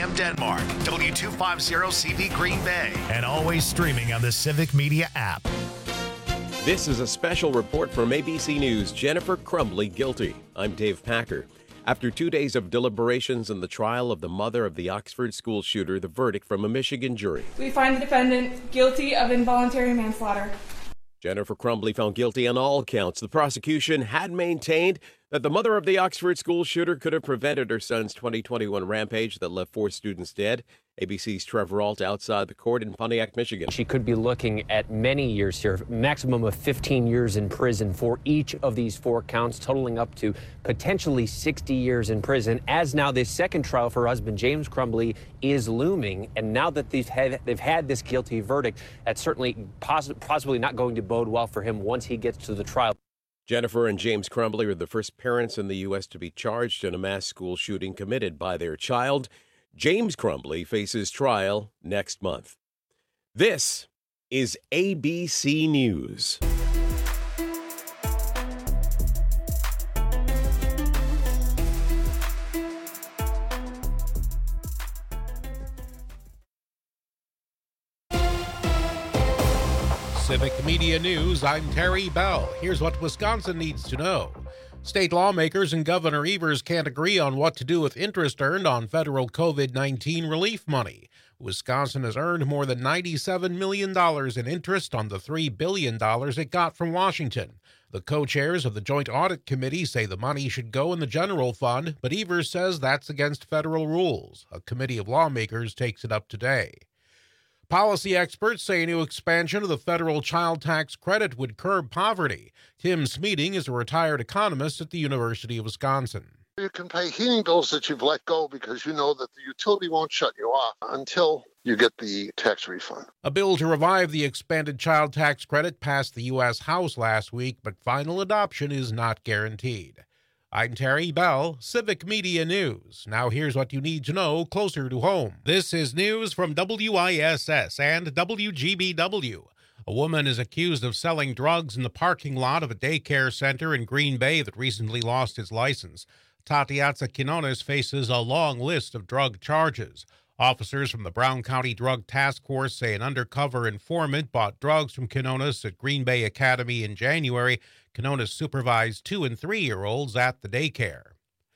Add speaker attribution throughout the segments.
Speaker 1: AM Denmark, W250CB Green Bay, and always streaming on the Civic Media app.
Speaker 2: This is a special report from ABC News. Jennifer Crumbley guilty. I'm Dave Packer. After 2 days of deliberations in the trial of the mother of the Oxford school shooter, the verdict from a Michigan jury.
Speaker 3: We find the defendant guilty of involuntary manslaughter.
Speaker 2: Jennifer Crumbley found guilty on all counts. The prosecution had maintained that the mother of the Oxford school shooter could have prevented her son's 2021 rampage that left 4 students dead. ABC's Trevor Ault outside the court in Pontiac, Michigan.
Speaker 4: She could be looking at many years here, maximum of 15 years in prison for each of these 4 counts, totaling up to potentially 60 years in prison, as now this second trial for her husband, James Crumbley, is looming. And now that they've had this guilty verdict, that's certainly possibly not going to bode well for him once he gets to the trial.
Speaker 2: Jennifer and James Crumbley are the first parents in the U.S. to be charged in a mass school shooting committed by their child. James Crumbley faces trial next month. This is ABC News.
Speaker 5: Civic Media News, I'm Terry Bell. Here's what Wisconsin needs to know. State lawmakers and Governor Evers can't agree on what to do with interest earned on federal COVID-19 relief money. Wisconsin has earned more than $97 million in interest on the $3 billion it got from Washington. The co-chairs of the Joint Audit Committee say the money should go in the general fund, but Evers says that's against federal rules. A committee of lawmakers takes it up today. Policy experts say a new expansion of the federal child tax credit would curb poverty. Tim Smeating is a retired economist at the University of Wisconsin.
Speaker 6: You can pay heating bills that you've let go because you know that the utility won't shut you off until you get the tax refund.
Speaker 5: A bill to revive the expanded child tax credit passed the U.S. House last week, but final adoption is not guaranteed. I'm Terry Bell, Civic Media News. Now here's what you need to know closer to home. This is news from WISS and WGBW. A woman is accused of selling drugs in the parking lot of a daycare center in Green Bay that recently lost its license. Tatiana Quinones faces a long list of drug charges. Officers from the Brown County Drug Task Force say an undercover informant bought drugs from Quinones at Green Bay Academy in January. Quinones supervised 2- and 3-year-olds at the daycare.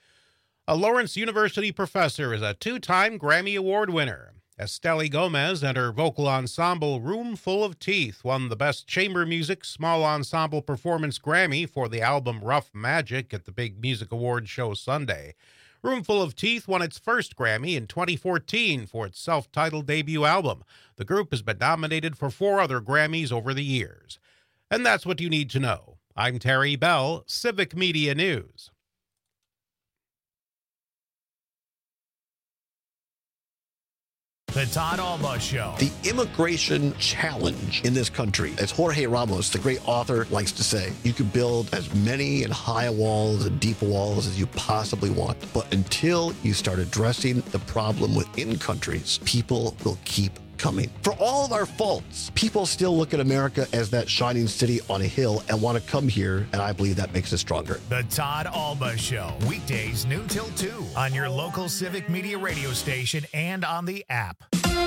Speaker 5: A Lawrence University professor is a 2-time Grammy Award winner. Estelle Gomez and her vocal ensemble Room Full of Teeth won the Best Chamber Music Small Ensemble Performance Grammy for the album Rough Magic at the Big Music Awards show Sunday. Room Full of Teeth won its first Grammy in 2014 for its self-titled debut album. The group has been nominated for 4 other Grammys over the years. And that's what you need to know. I'm Terry Bell, Civic Media News.
Speaker 1: The Todd Alba Show.
Speaker 7: The immigration challenge in this country, as Jorge Ramos, the great author, likes to say, you can build as many and high walls and deep walls as you possibly want. But until you start addressing the problem within countries, people will keep coming. For all of our faults, people still look at America as that shining city on a hill and want to come here, and I believe that makes us stronger.
Speaker 1: The Todd Alba Show, weekdays noon till 2 on your local Civic Media radio station and on the app.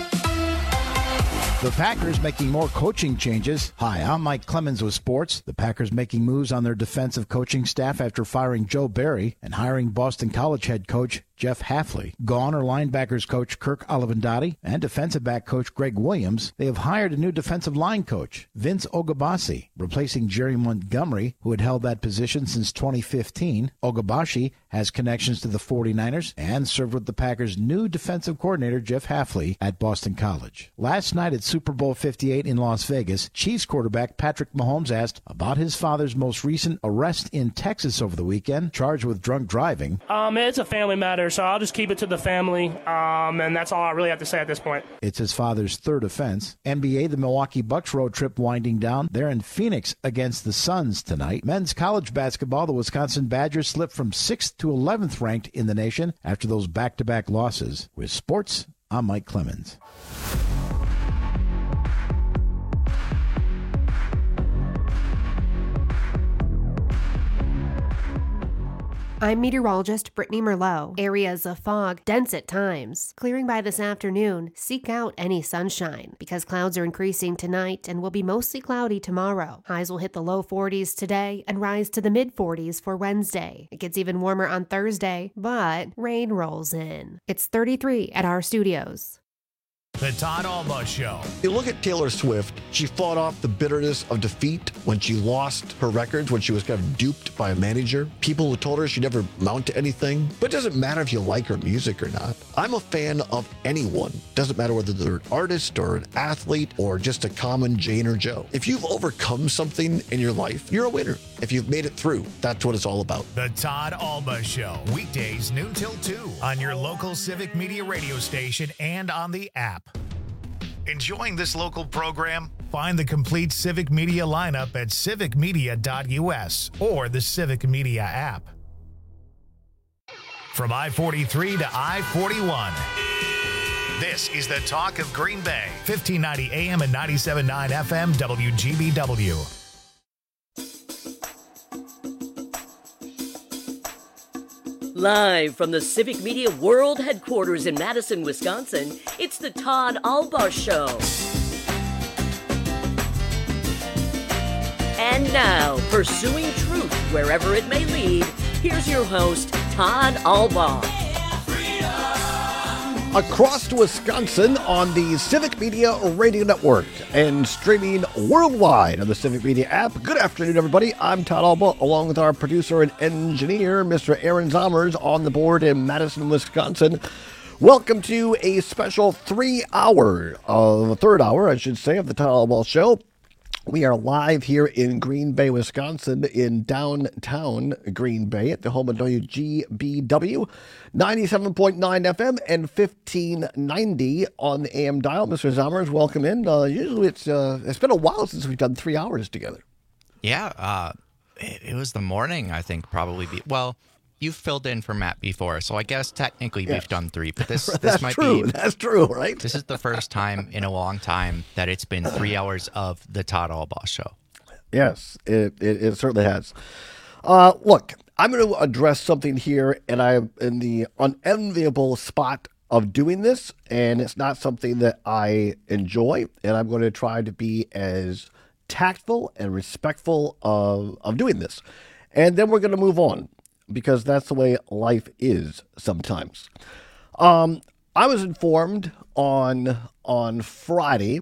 Speaker 8: The Packers making more coaching changes. Hi, I'm Mike Clemens with sports. The Packers making moves on their defensive coaching staff after firing Joe Barry and hiring Boston College head coach Jeff Hafley. Gone are linebackers coach Kirk Olivendotti and defensive back coach Greg Williams. They have hired a new defensive line coach, Vince Ogabasi, replacing Jerry Montgomery, who had held that position since 2015. Ogabasi has connections to the 49ers and served with the Packers' new defensive coordinator, Jeff Hafley, at Boston College. Last night at Super Bowl 58 in Las Vegas, Chiefs quarterback Patrick Mahomes asked about his father's most recent arrest in Texas over the weekend, charged with drunk driving.
Speaker 9: It's a family matter, so I'll just keep it to the family, and that's all I really have to say at this point.
Speaker 8: It's his father's third offense. NBA, the Milwaukee Bucks road trip winding down. They're in Phoenix against the Suns tonight. Men's college basketball, the Wisconsin Badgers slipped from 6th to 11th ranked in the nation after those back-to-back losses. With sports, I'm Mike Clemens.
Speaker 10: I'm meteorologist Brittany Merlot. Areas of fog, dense at times. Clearing by this afternoon, seek out any sunshine because clouds are increasing tonight and will be mostly cloudy tomorrow. Highs will hit the low 40s today and rise to the mid 40s for Wednesday. It gets even warmer on Thursday, but rain rolls in. It's 33 at our studios.
Speaker 1: The Todd Alba Show.
Speaker 7: You look at Taylor Swift, she fought off the bitterness of defeat when she lost her records, when she was kind of duped by a manager. People who told her she'd never amount to anything. But it doesn't matter if you like her music or not. I'm a fan of anyone. Doesn't matter whether they're an artist or an athlete or just a common Jane or Joe. If you've overcome something in your life, you're a winner. If you've made it through, that's what it's all about.
Speaker 1: The Todd Alba Show. Weekdays noon till 2 on your local Civic Media radio station and on the app. Enjoying this local program? Find the complete Civic Media lineup at civicmedia.us or the Civic Media app. From I-43 to I-41, this is the talk of Green Bay. 1590 AM and 97.9 FM WGBW.
Speaker 11: Live from the Civic Media World Headquarters in Madison, Wisconsin, it's the Todd Alba Show. And now, pursuing truth wherever it may lead, here's your host, Todd Alba.
Speaker 7: Across Wisconsin on the Civic Media Radio Network and streaming worldwide on the Civic Media app. Good afternoon, everybody. I'm Todd Alba, along with our producer and engineer, Mr. Aaron Zommers, on the board in Madison, Wisconsin. Welcome to a special third hour, of the Todd Alba Show. We are live here in Green Bay, Wisconsin, in downtown Green Bay at the home of WGBW, 97.9 FM and 1590 on the AM dial. Mr. Zommers, welcome in. Usually it's been a while since we've done 3 hours together.
Speaker 12: Yeah, it was the morning, I think, probably. Well, you've filled in for Matt before, so I guess technically we've done 3, but this might be...
Speaker 7: That's true, right?
Speaker 12: This is the first time in a long time that it's been 3 hours of the Todd Alba Show.
Speaker 7: Yes, it certainly has. Look, I'm going to address something here, and I'm in the unenviable spot of doing this, and it's not something that I enjoy, and I'm going to try to be as tactful and respectful of doing this. And then we're going to move on, because that's the way life is sometimes. I was informed on Friday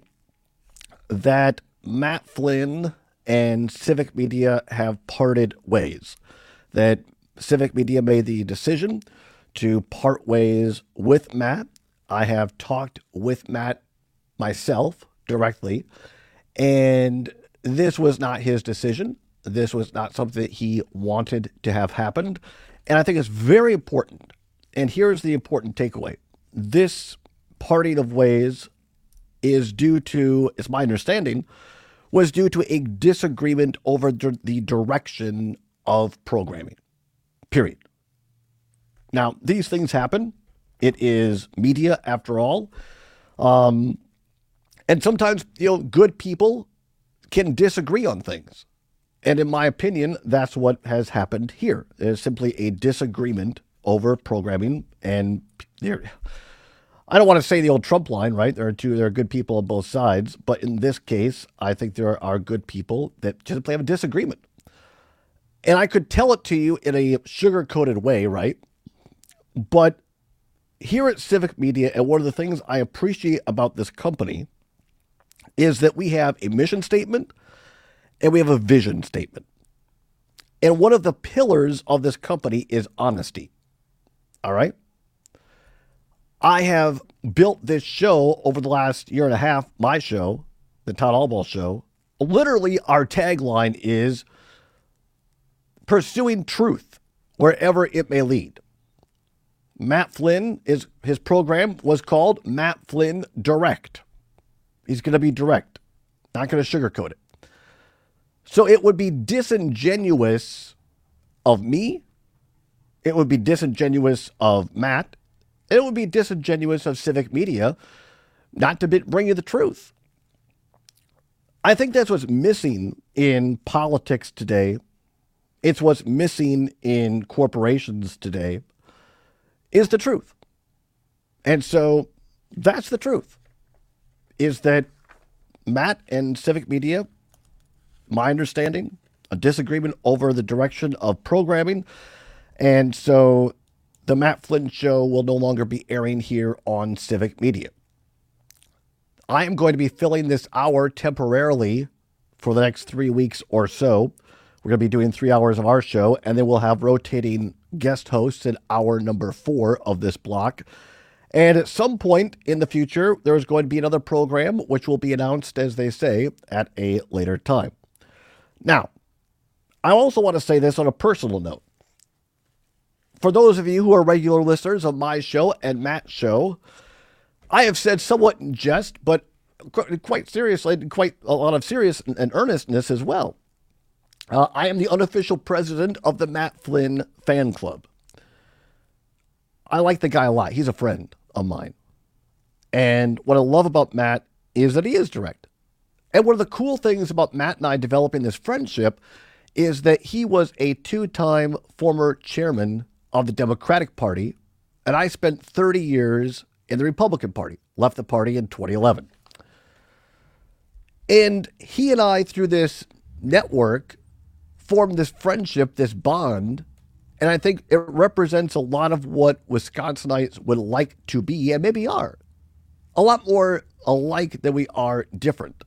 Speaker 7: that Matt Flynn and Civic Media have parted ways, that Civic Media made the decision to part ways with Matt. I have talked with Matt myself directly, and this was not his decision. This was not something that he wanted to have happened. And I think it's very important. And here's the important takeaway. This parting of ways is due to, it's my understanding, was due to a disagreement over the direction of programming. Period. Now, these things happen. It is media after all. And sometimes, good people can disagree on things. And in my opinion, that's what has happened here. There's simply a disagreement over programming. And I don't want to say the old Trump line, right? There are good people on both sides. But in this case, I think there are good people that just simply have a disagreement. And I could tell it to you in a sugar-coated way, right? But here at Civic Media, and one of the things I appreciate about this company is that we have a mission statement and we have a vision statement. And one of the pillars of this company is honesty. All right? I have built this show over the last year and a half, my show, the Todd Alba Show. Literally, our tagline is pursuing truth wherever it may lead. Matt Flynn, his program was called Matt Flynn Direct. He's going to be direct, not going to sugarcoat it. So it would be disingenuous of me. It would be disingenuous of Matt. It would be disingenuous of Civic Media not to bring you the truth. I think that's what's missing in politics today
Speaker 13: It's what's missing in corporations today is the truth. And so that's the truth, is that Matt and Civic Media, my understanding, a disagreement over the direction of programming. And so the Matt Flynn Show will no longer be airing here on Civic Media. I am going to be filling this hour temporarily for the next 3 weeks or so. We're going to be doing 3 hours of our show, and then we'll have rotating guest hosts in hour number 4 of this block. And at some point in the future, there's going to be another program, which will be announced, as they say, at a later time. Now, I also want to say this on a personal note. For those of you who are regular listeners of my show and Matt's show, I have said somewhat in jest, but quite seriously, quite a lot of serious and earnestness as well. I am the unofficial president of the Matt Flynn fan club. I like the guy a lot. He's a friend of mine. And what I love about Matt is that he is direct. And one of the cool things about Matt and I developing this friendship is that he was a 2-time former chairman of the Democratic Party, and I spent 30 years in the Republican Party, left the party in 2011. And he and I, through this network, formed this friendship, this bond, and I think it represents a lot of what Wisconsinites would like to be, and maybe are. A lot more alike than we are different.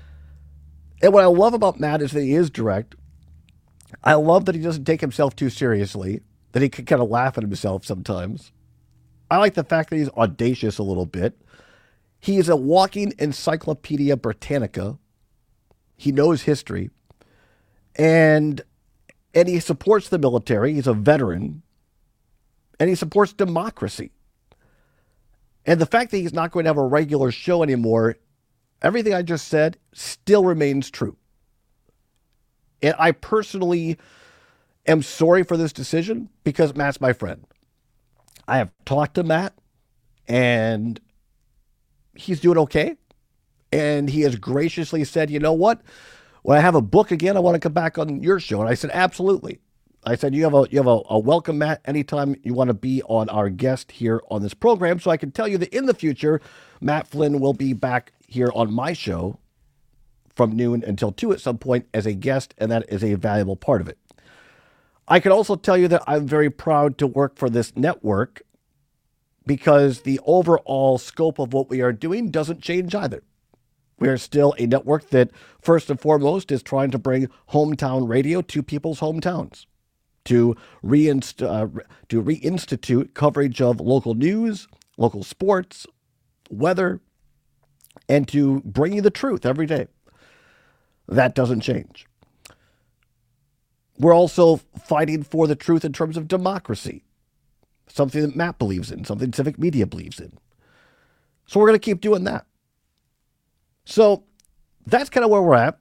Speaker 13: And what I love about Matt is that he is direct. I love that he doesn't take himself too seriously, that he can kind of laugh at himself sometimes. I like the fact that he's audacious a little bit. He is a walking Encyclopedia Britannica. He knows history. And he supports the military. He's a veteran. And he supports democracy. And the fact that he's not going to have a regular show anymore, everything I just said still remains true. And I personally am sorry for this decision because Matt's my friend. I have talked to Matt, and he's doing okay. And he has graciously said, you know what? When I have a book again, I want to come back on your show. And I said, absolutely. I said, you have a welcome, Matt, anytime you want to be on our guest here on this program. So I can tell you that in the future, Matt Flynn will be back here on my show from noon until 2 at some point as a guest, and that is a valuable part of it. I can also tell you that I'm very proud to work for this network because the overall scope of what we are doing doesn't change either. We are still a network that, first and foremost, is trying to bring hometown radio to people's hometowns, to reinstitute coverage of local news, local sports, weather, and to bring you the truth every day. That doesn't change. We're also fighting for the truth in terms of democracy, something that Matt believes in, something Civic Media believes in. So we're going to keep doing that. So that's kind of where we're at.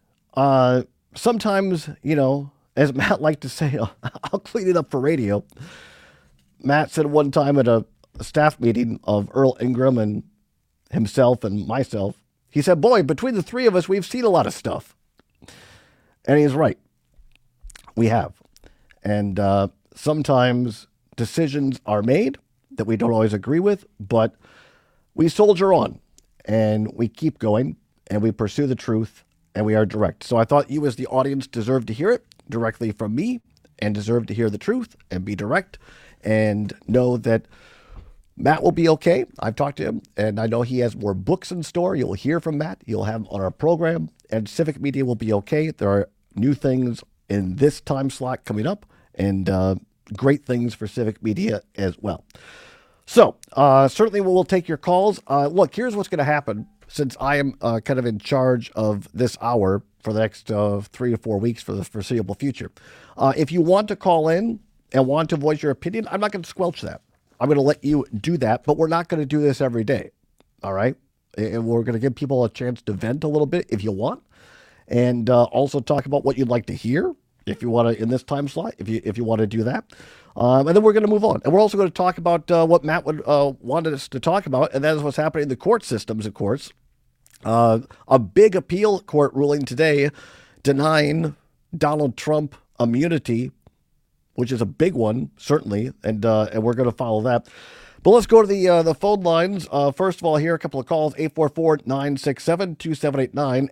Speaker 13: Sometimes, as Matt liked to say, I'll clean it up for radio. Matt said one time at a staff meeting of Earl Ingram and himself and myself, he said, boy, between the three of us, we've seen a lot of stuff. And he's right. We have. And sometimes decisions are made that we don't always agree with, but we soldier on and we keep going and we pursue the truth and we are direct. So I thought you as the audience deserved to hear it directly from me and deserve to hear the truth and be direct and know that Matt will be okay. I've talked to him, and I know he has more books in store. You'll hear from Matt. You'll have him on our program, and Civic Media will be okay. There are new things in this time slot coming up, and great things for Civic Media as well. So certainly we'll take your calls. Look, here's what's going to happen since I am kind of in charge of this hour for the next 3 to 4 weeks for the foreseeable future. If you want to call in and want to voice your opinion, I'm not going to squelch that. I'm going to let you do that, but we're not going to do this every day, all right? And we're going to give people a chance to vent a little bit if you want, and also talk about what you'd like to hear if you want to in this time slot, if you want to do that. And then we're going to move on. And we're also going to talk about what Matt would wanted us to talk about, and that is what's happening in the court systems, of course. A big appeal court ruling today denying Donald Trump immunity, which is a big one, certainly, and we're going to follow that. But let's go to the phone lines. First of all, here, a couple of calls, 844-967-2789,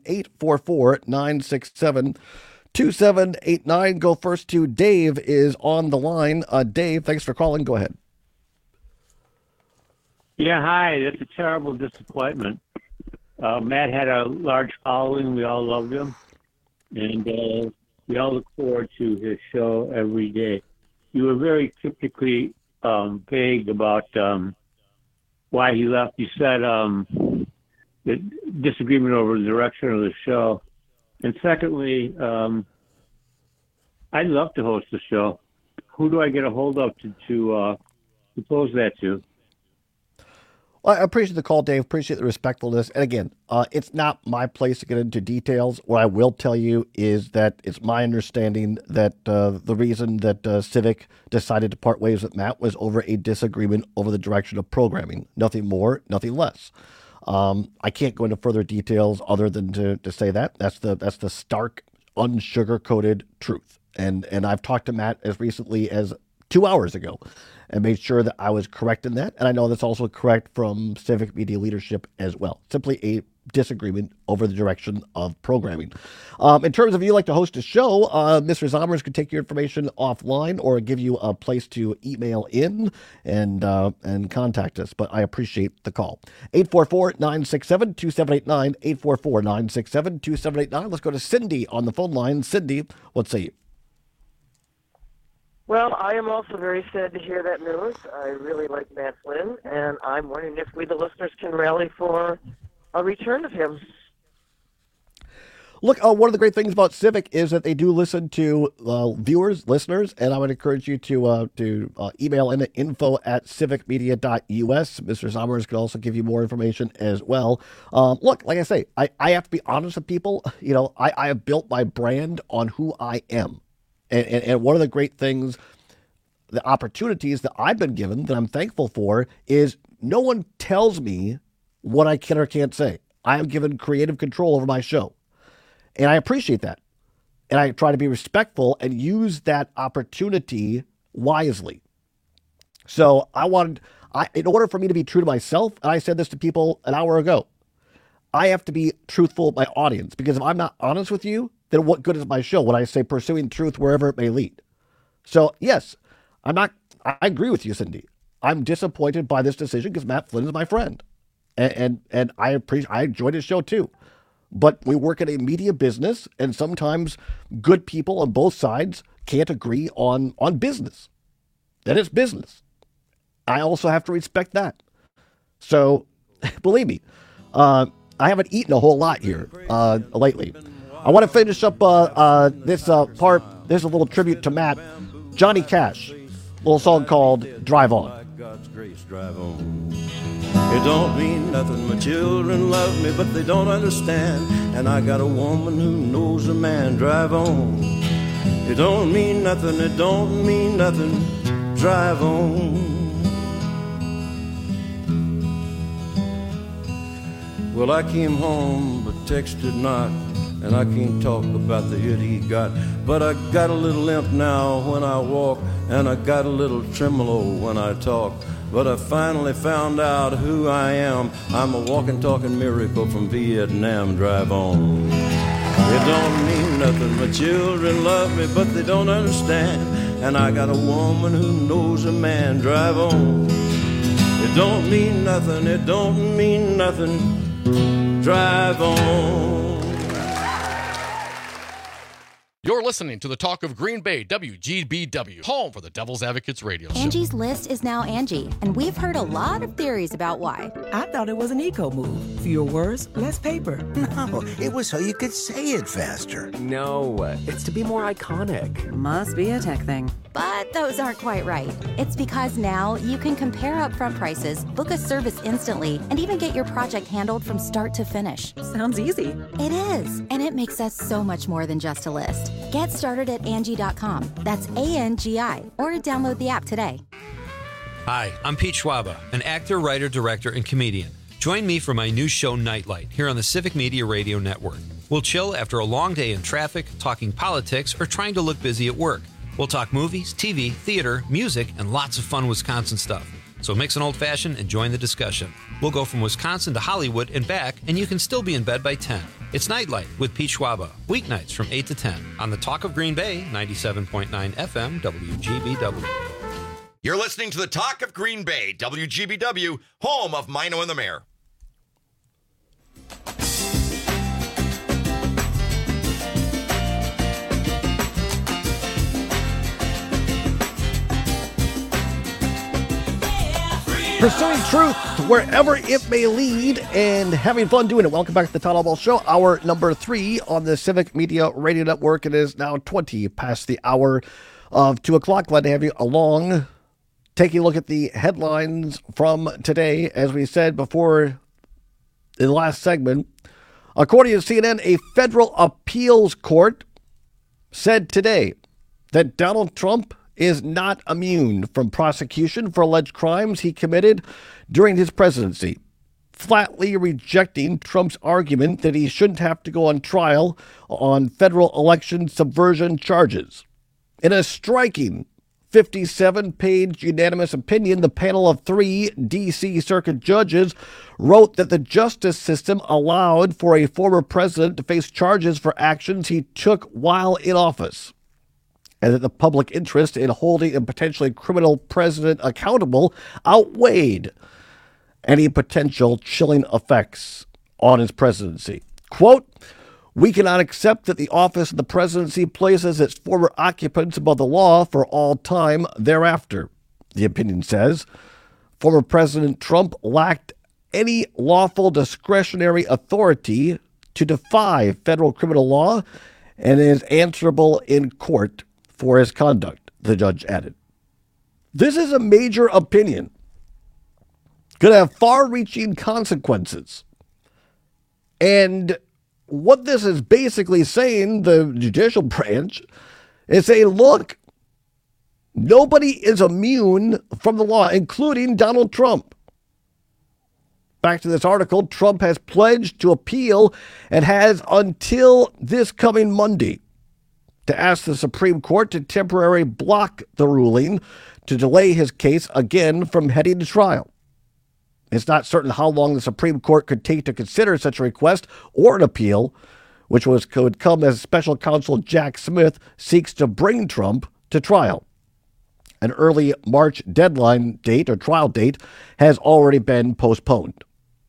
Speaker 13: 844-967-2789. Go first to Dave is on the line. Dave, thanks for calling. Go ahead.
Speaker 14: Yeah, hi. That's a terrible disappointment. Matt had a large following. We all loved him. And we all look forward to his show every day. You were very cryptically vague about why he left. You said the disagreement over the direction of the show. And secondly, I'd love to host the show. Who do I get a hold of to pose that to?
Speaker 13: Well, I appreciate the call, Dave. Appreciate the respectfulness. And again, it's not my place to get into details. What I will tell you is that it's my understanding that the reason that Civic decided to part ways with Matt was over a disagreement over the direction of programming. Nothing more, nothing less. I can't go into further details other than to say that. That's the stark, unsugar-coated truth. And I've talked to Matt as recently as 2 hours ago and made sure that I was correct in that. And I know that's also correct from Civic Media leadership as well. Simply a disagreement over the direction of programming. In terms of you like to host a show, Mr. Zommers could take your information offline or give you a place to email in and contact us. But I appreciate the call. 844-967-2789, 844-967-2789. Let's go to Cindy on the phone line. Cindy, what say you?
Speaker 15: Well, I am also very sad to hear that news. I really like Matt Flynn, and I'm wondering if we, the listeners, can rally for a return of him.
Speaker 13: Look, one of the great things about Civic is that they do listen to viewers, listeners, and I would encourage you to email in at info@civicmedia.us. Mr. Zommers could also give you more information as well. Look, like I say, I have to be honest with people. You know, I have built my brand on who I am. And one of the great things, the opportunities that I've been given that I'm thankful for is no one tells me what I can or can't say. I am given creative control over my show. And I appreciate that. And I try to be respectful and use that opportunity wisely. So in order for me to be true to myself, and I said this to people an hour ago, I have to be truthful with my audience, because if I'm not honest with you, then what good is my show when I say pursuing truth wherever it may lead? So, yes, I agree with you, Cindy. I'm disappointed by this decision because Matt Flynn is my friend. And I enjoyed his show too. But we work in a media business, and sometimes good people on both sides can't agree on business. That is business. I also have to respect that. So, believe me, I haven't eaten a whole lot here lately. I want to finish up this part. There's a little tribute to Matt. Johnny Cash, a little song called Drive On.
Speaker 16: It don't mean nothing. My children love me, but they don't understand. And I got a woman who knows a man. Drive on. It don't mean nothing. It don't mean nothing. Drive on. Well, I came home but texted not, and I can't talk about the hit he got. But I got a little limp now when I walk, and I got a little tremolo when I talk. But I finally found out who I am. I'm a walking, talking miracle from Vietnam. Drive on. It don't mean nothing. My children love me, but they don't understand. And I got a woman who knows a man. Drive on. It don't mean nothing. It don't mean nothing. Drive on.
Speaker 17: You're listening to the talk of Green Bay, WGBW, home for the Devil's Advocates radio show.
Speaker 18: Angie's List is now Angie, and we've heard a lot of theories about why.
Speaker 19: I thought it was an eco move. Fewer words, less paper.
Speaker 20: No, it was so you could say it faster.
Speaker 4: No, it's to be more iconic.
Speaker 19: Must be a tech thing.
Speaker 18: But those aren't quite right. It's because now you can compare upfront prices, book a service instantly, and even get your project handled from start to finish.
Speaker 19: Sounds easy.
Speaker 18: It is, and it makes us so much more than just a list. Get started at Angie.com. That's ANGI, or download the app today.
Speaker 21: Hi, I'm Pete Schwaba, an actor, writer, director, and comedian. Join me for my new show, Nightlight, here on the Civic Media Radio Network. We'll chill after a long day in traffic, talking politics, or trying to look busy at work. We'll talk movies, TV, theater, music, and lots of fun Wisconsin stuff. So mix an old-fashioned and join the discussion. We'll go from Wisconsin to Hollywood and back, and you can still be in bed by 10. It's Nightlight with Pete Schwaba, weeknights from 8 to 10 on the Talk of Green Bay, 97.9 FM, WGBW.
Speaker 3: You're listening to the Talk of Green Bay, WGBW, home of Mino and the Mayor.
Speaker 13: Pursuing truth wherever it may lead and having fun doing it. Welcome back to the Todd Albaugh Show, hour number 3 on the Civic Media Radio Network. It is now 20 past the hour of 2 o'clock. Glad to have you along. Taking a look at the headlines from today. As we said before in the last segment, according to CNN, a federal appeals court said today that Donald Trump is not immune from prosecution for alleged crimes he committed during his presidency, flatly rejecting Trump's argument that he shouldn't have to go on trial on federal election subversion charges. In a striking 57-page unanimous opinion, the panel of 3 D.C. Circuit judges wrote that the justice system allowed for a former president to face charges for actions he took while in office, and that the public interest in holding a potentially criminal president accountable outweighed any potential chilling effects on his presidency. Quote, "We cannot accept that the office of the presidency places its former occupants above the law for all time thereafter," the opinion says. Former President Trump lacked any lawful discretionary authority to defy federal criminal law and is answerable in court for his conduct, the judge added. This is a major opinion. Could have far-reaching consequences. And what this is basically saying, the judicial branch, is saying, look, nobody is immune from the law, including Donald Trump. Back to this article, Trump has pledged to appeal and has until this coming Monday to ask the Supreme Court to temporarily block the ruling to delay his case again from heading to trial. It's not certain how long the Supreme Court could take to consider such a request or an appeal, which could come as special counsel Jack Smith seeks to bring Trump to trial. An early March deadline date or trial date has already been postponed.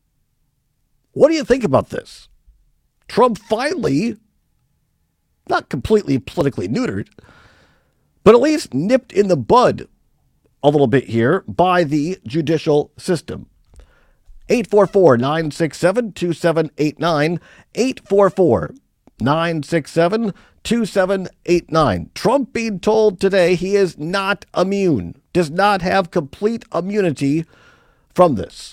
Speaker 13: What do you think about this? Trump finally, not completely politically neutered, but at least nipped in the bud a little bit here by the judicial system. 844-967-2789, 844-967-2789. Trump being told today he is not immune, does not have complete immunity from this.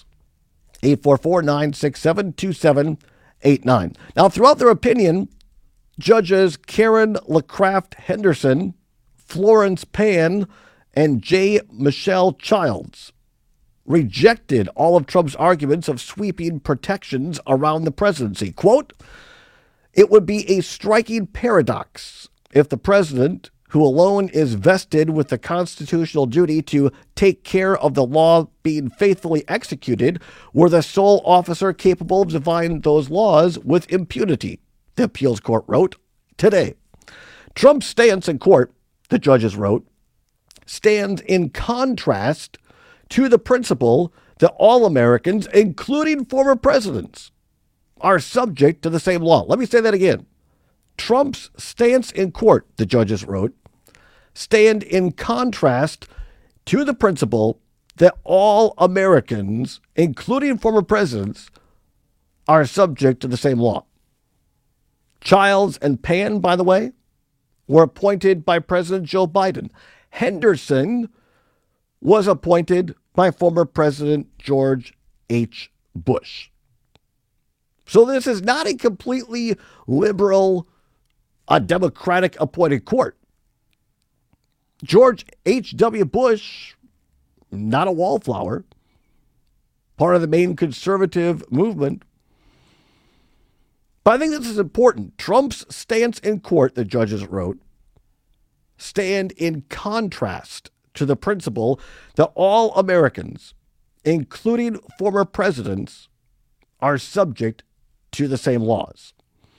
Speaker 13: 844-967-2789. Now, throughout their opinion, Judges Karen LaCraft Henderson, Florence Pan, and J. Michelle Childs rejected all of Trump's arguments of sweeping protections around the presidency. Quote, "It would be a striking paradox if the president, who alone is vested with the constitutional duty to take care of the law being faithfully executed, were the sole officer capable of defying those laws with impunity," the appeals court wrote today. Trump's stance in court, the judges wrote, stands in contrast to the principle that all Americans, including former presidents, are subject to the same law. Let me say that again. Trump's stance in court, the judges wrote, stand in contrast to the principle that all Americans, including former presidents, are subject to the same law. Childs and Pan, by the way, were appointed by President Joe Biden. Henderson was appointed by former President George H. Bush. So this is not a completely liberal, Democratic appointed court. George H.W. Bush, not a wallflower, part of the main conservative movement, But I think this is important. Trump's stance in court, the judges wrote, stand in contrast to the principle that all Americans, including former presidents, are subject to the same laws.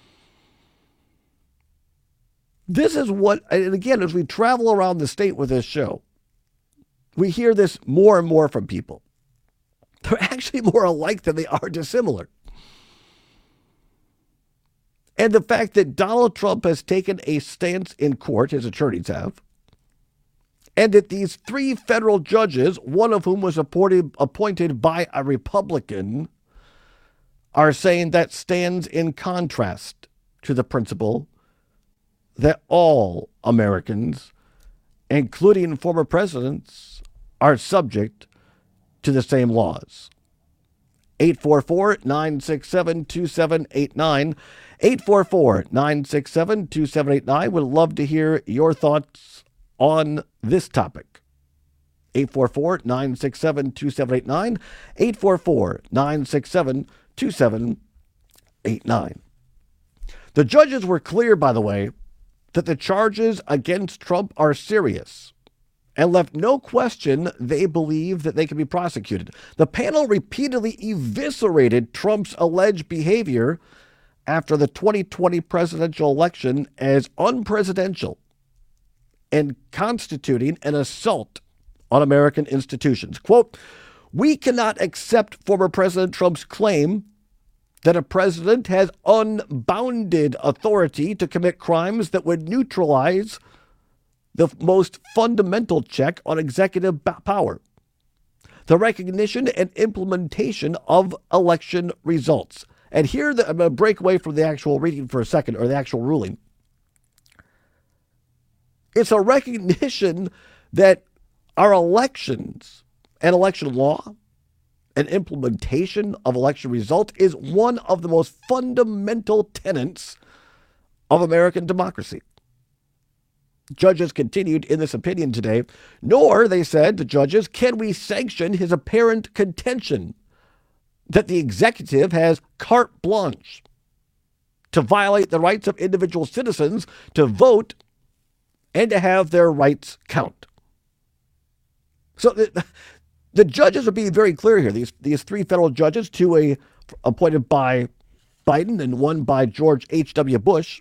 Speaker 13: This is what, and again, as we travel around the state with this show, we hear this more and more from people. They're actually more alike than they are dissimilar. And the fact that Donald Trump has taken a stance in court, his attorneys have, and that these three federal judges, one of whom was appointed by a Republican, are saying that stands in contrast to the principle that all Americans, including former presidents, are subject to the same laws. 844-967-2789. 844-967-2789. Would love to hear your thoughts on this topic. 844-967-2789. 844-967-2789. The judges were clear, by the way, that the charges against Trump are serious and left no question they believe that they can be prosecuted. The panel repeatedly eviscerated Trump's alleged behavior after the 2020 presidential election as unpresidential and constituting an assault on American institutions. Quote, "We cannot accept former President Trump's claim that a president has unbounded authority to commit crimes that would neutralize the most fundamental check on executive power, the recognition and implementation of election results." And here, I'm going to break away from the actual reading for a second, or the actual ruling. It's a recognition that our elections and election law and implementation of election results is one of the most fundamental tenets of American democracy. Judges continued in this opinion today, nor, they said to judges, can we sanction his apparent contention that the executive has carte blanche to violate the rights of individual citizens to vote and to have their rights count. So the judges are being very clear here. These three federal judges, two appointed by Biden and one by George H.W. Bush,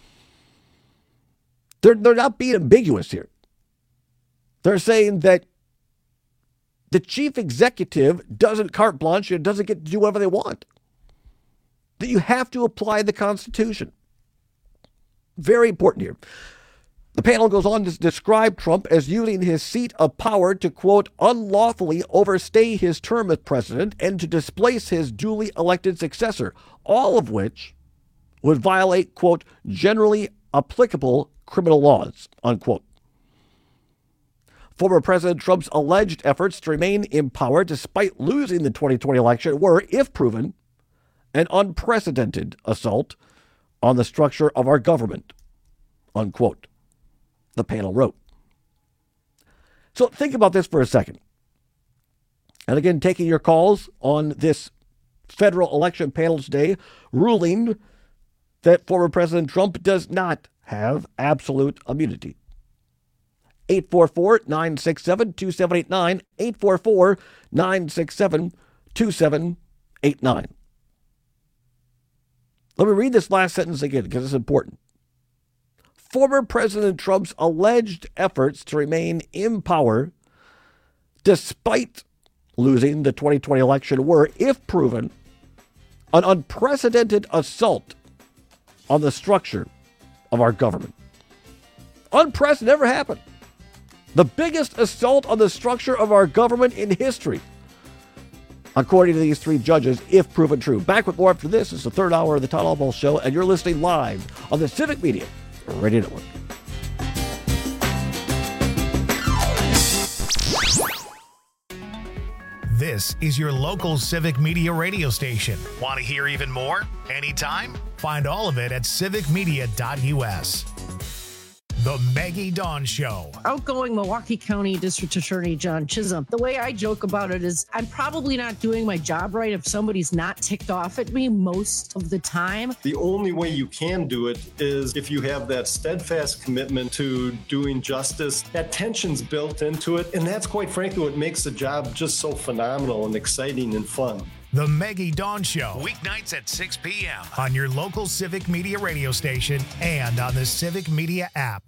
Speaker 13: they're not being ambiguous here. They're saying that the chief executive doesn't carte blanche and doesn't get to do whatever they want. That you have to apply the Constitution. Very important here. The panel goes on to describe Trump as using his seat of power to, quote, unlawfully overstay his term as president and to displace his duly elected successor, all of which would violate, quote, generally applicable criminal laws, unquote. Former President Trump's alleged efforts to remain in power despite losing the 2020 election were, if proven, an unprecedented assault on the structure of our government, unquote, the panel wrote. So think about this for a second. And again, taking your calls on this federal election panel today, ruling that former President Trump does not have absolute immunity. 844-967-2789, 844-967-2789. Let me read this last sentence again because it's important. Former President Trump's alleged efforts to remain in power despite losing the 2020 election were, if proven, an unprecedented assault on the structure of our government. Unprecedented, never happened. The biggest assault on the structure of our government in history, according to these three judges, if proven true. Back with more after this. It's the third hour of the Todd Albaugh Show, and you're listening live on the Civic Media Radio Network.
Speaker 1: This is your local Civic Media radio station. Want to hear even more? Anytime? Find all of it at civicmedia.us. The Maggie Dawn Show.
Speaker 2: Outgoing Milwaukee County District Attorney John Chisholm. The way I joke about it is I'm probably not doing my job right if somebody's not ticked off at me most of the time.
Speaker 22: The only way you can do it is if you have that steadfast commitment to doing justice. That tension's built into it, and that's quite frankly what makes the job just so phenomenal and exciting and fun.
Speaker 1: The Maggie Dawn Show, weeknights at 6 p.m. on your local Civic Media radio station and on the Civic Media app.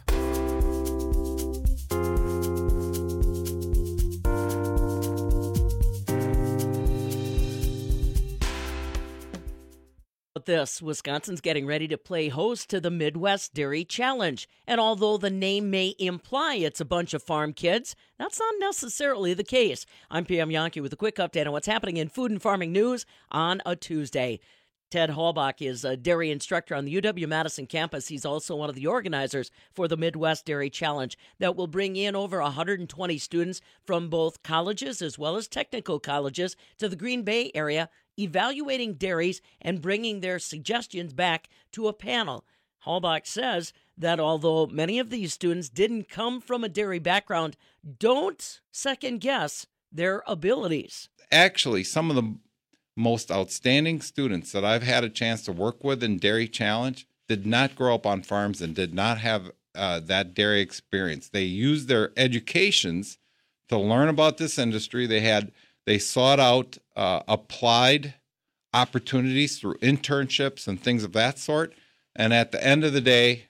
Speaker 11: This, Wisconsin's getting ready to play host to the Midwest Dairy Challenge. And although the name may imply it's a bunch of farm kids, that's not necessarily the case. I'm Pam Yankee with a quick update on what's happening in food and farming news on a Tuesday. Ted Halbach is a dairy instructor on the UW-Madison campus. He's also one of the organizers for the Midwest Dairy Challenge that will bring in over 120 students from both colleges as well as technical colleges to the Green Bay area, evaluating dairies and bringing their suggestions back to a panel. Halbach says that although many of these students didn't come from a dairy background, don't second-guess their abilities.
Speaker 23: Actually, some of the most outstanding students that I've had a chance to work with in Dairy Challenge did not grow up on farms and did not have that dairy experience. They used their educations to learn about this industry. They sought out applied opportunities through internships and things of that sort. And at the end of the day,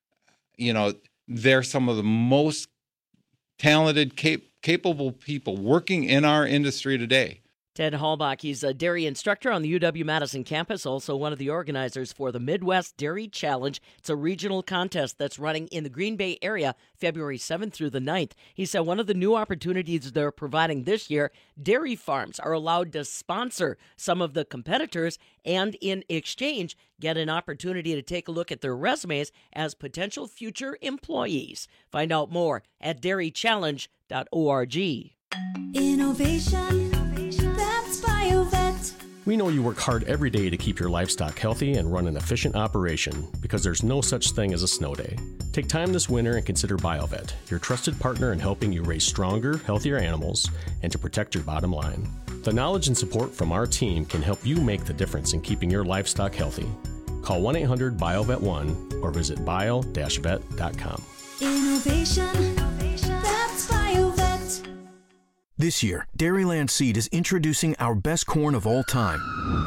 Speaker 23: they're some of the most talented, capable people working in our industry today.
Speaker 11: Ted Halbach, he's a dairy instructor on the UW-Madison campus, also one of the organizers for the Midwest Dairy Challenge. It's a regional contest that's running in the Green Bay area February 7th through the 9th. He said one of the new opportunities they're providing this year, dairy farms are allowed to sponsor some of the competitors and in exchange get an opportunity to take a look at their resumes as potential future employees. Find out more at dairychallenge.org.
Speaker 24: Innovation. That's BioVet.
Speaker 25: We know you work hard every day to keep your livestock healthy and run an efficient operation because there's no such thing as a snow day. Take time this winter and consider BioVet, your trusted partner in helping you raise stronger, healthier animals and to protect your bottom line. The knowledge and support from our team can help you make the difference in keeping your livestock healthy. Call 1-800-BioVet1 or visit bio-vet.com.
Speaker 24: Innovation. That's BioVet.
Speaker 26: This year, Dairyland Seed is introducing our best corn of all time.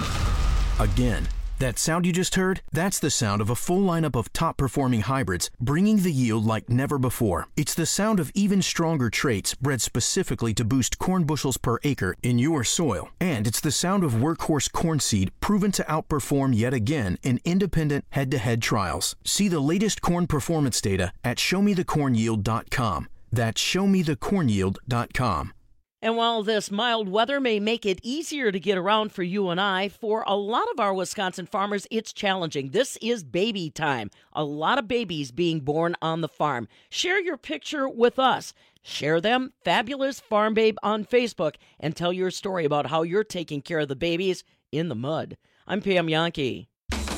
Speaker 26: Again, that sound you just heard, that's the sound of a full lineup of top-performing hybrids, bringing the yield like never before. It's the sound of even stronger traits bred specifically to boost corn bushels per acre in your soil. And it's the sound of workhorse corn seed proven to outperform yet again in independent head-to-head trials. See the latest corn performance data at showmethecornyield.com. That's showmethecornyield.com.
Speaker 11: And while this mild weather may make it easier to get around for you and I, for a lot of our Wisconsin farmers, it's challenging. This is baby time. A lot of babies being born on the farm. Share your picture with us. Share them, Fabulous Farm Babe, on Facebook, and tell your story about how you're taking care of the babies in the mud. I'm Pam Yankee.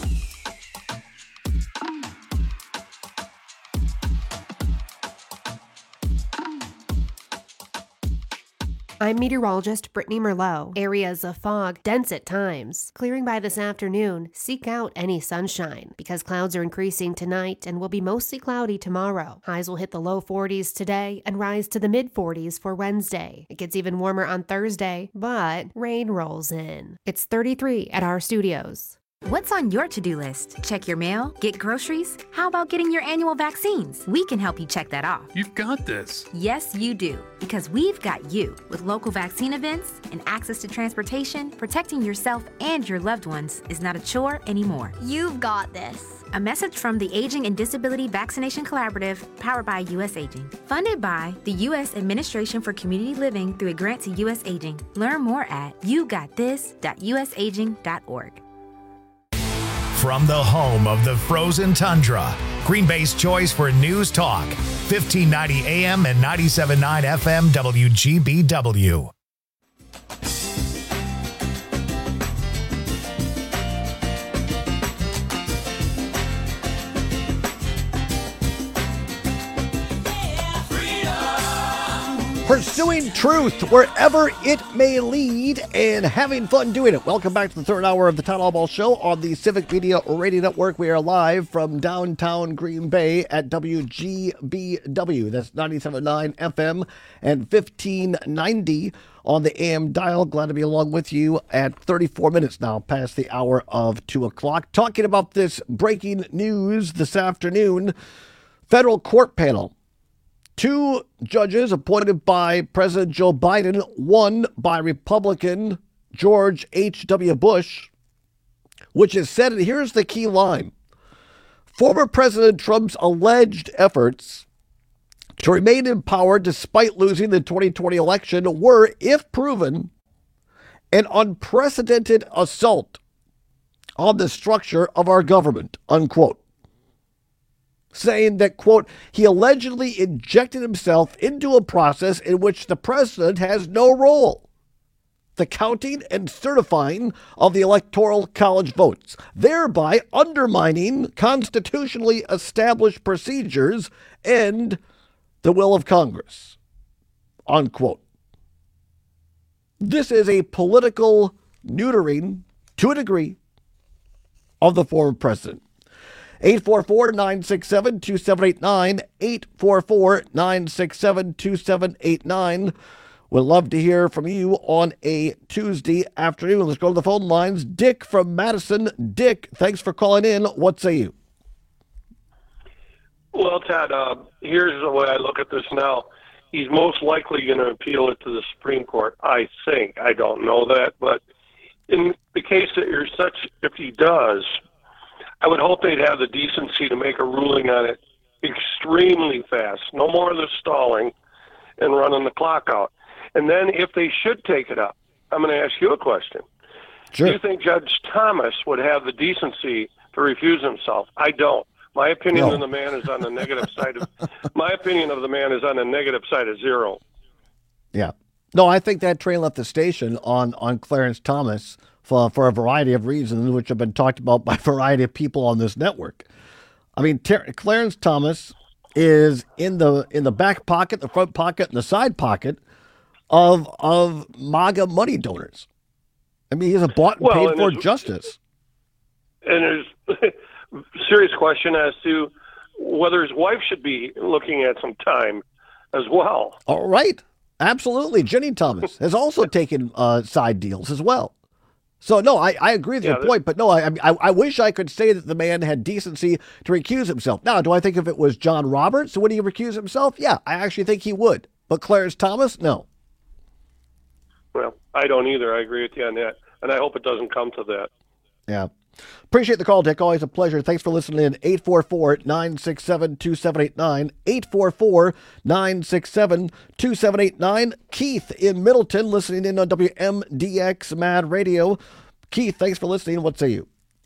Speaker 10: I'm meteorologist Brittany Merlot. Areas of fog, dense at times. Clearing by this afternoon, seek out any sunshine because clouds are increasing tonight and will be mostly cloudy tomorrow. Highs will hit the low 40s today and rise to the mid 40s for Wednesday. It gets even warmer on Thursday, but rain rolls in. It's 33 at our studios.
Speaker 18: What's on your to-do list? Check your mail? Get groceries? How about getting your annual vaccines? We can help you check that off.
Speaker 27: You've got this.
Speaker 18: Yes, you do. Because we've got you. With local vaccine events and access to transportation, protecting yourself and your loved ones is not a chore anymore.
Speaker 28: You've got this.
Speaker 18: A message from the Aging and Disability Vaccination Collaborative, powered by U.S. Aging. Funded by the U.S. Administration for Community Living through a grant to U.S. Aging. Learn more at yougotthis.usaging.org.
Speaker 1: From the home of the frozen tundra, Green Bay's choice for news talk, 1590 AM and 97.9 FM WGBW.
Speaker 13: Pursuing truth wherever it may lead and having fun doing it. Welcome back to the third hour of the Town Hall Ball Show on the Civic Media Radio Network. We are live from downtown Green Bay at WGBW. That's 97.9 FM and 1590 on the AM dial. Glad to be along with you at 34 minutes now past the hour of 2 o'clock. Talking about this breaking news this afternoon. Federal court panel. 2 judges appointed by President Joe Biden, one by Republican George H.W. Bush, which is said, and here's the key line, former President Trump's alleged efforts to remain in power despite losing the 2020 election were, if proven, an unprecedented assault on the structure of our government, unquote. Saying that, quote, he allegedly injected himself into a process in which the president has no role. The counting and certifying of the Electoral College votes, thereby undermining constitutionally established procedures and the will of Congress, unquote. This is a political neutering, to a degree, of the former president. 844-967-2789, 844-967-2789. We'd love to hear from you on a Tuesday afternoon. Let's go to the phone lines. Dick from Madison. Dick, thanks for calling in. What say you?
Speaker 5: Well, Ted, here's the way I look at this now. He's most likely going to appeal it to the Supreme Court, I think. I don't know that, but in the case that if he does, I would hope they'd have the decency to make a ruling on it extremely fast. No more of the stalling and running the clock out. And then if they should take it up, I'm going to ask you a question. Sure. Do you think Judge Thomas would have the decency to refuse himself? I don't. My opinion of the man is on the negative side of zero.
Speaker 13: Yeah. No, I think that train left the station on Clarence Thomas for a variety of reasons, which have been talked about by a variety of people on this network. I mean, Clarence Thomas is in the back pocket, the front pocket, and the side pocket of MAGA money donors. I mean, he's a bought and paid for justice.
Speaker 5: And there's a serious question as to whether his wife should be looking at some time as well.
Speaker 13: All right. Absolutely. Jenny Thomas has also taken side deals as well. So, no, I agree with your point, but no, I wish I could say that the man had decency to recuse himself. Now, do I think if it was John Roberts, would he recuse himself? Yeah, I actually think he would. But Clarence Thomas, no.
Speaker 5: Well, I don't either. I agree with you on that, and I hope it doesn't come to that.
Speaker 13: Yeah. Appreciate the call, Dick. Always a pleasure. Thanks for listening in. 844-967-2789. 844-967-2789. Keith in Middleton listening in on WMDX Mad Radio. Keith, thanks for listening. What say you?